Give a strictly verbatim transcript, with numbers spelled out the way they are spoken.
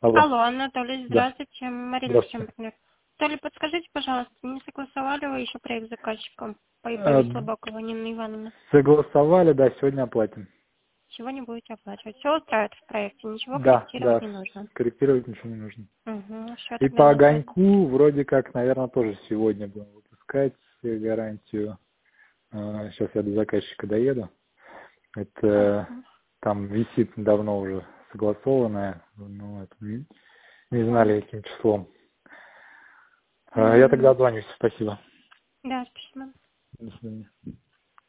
Алло. Алло, Анатолий, Да. здравствуйте. Марина Здравствуйте. Чемберлер. Анатолий, подскажите, пожалуйста, не согласовали вы еще проект с заказчиком по Э, ИП Слабакова Нина Ивановна? Согласовали, да, сегодня оплатим. Чего не будете оплачивать? Все устраивает в проекте, ничего Да, корректировать да, не нужно. корректировать ничего не нужно. Угу, все И тогда по на связи. огоньку вроде как, наверное, тоже сегодня будем выпускать гарантию. Э, Сейчас я до заказчика доеду. Это Ага. там висит давно уже согласованная, ну, это не, не знали, Понял. каким числом. Э, Я тогда Угу. отзвонюсь, спасибо. Да, спасибо. До свидания.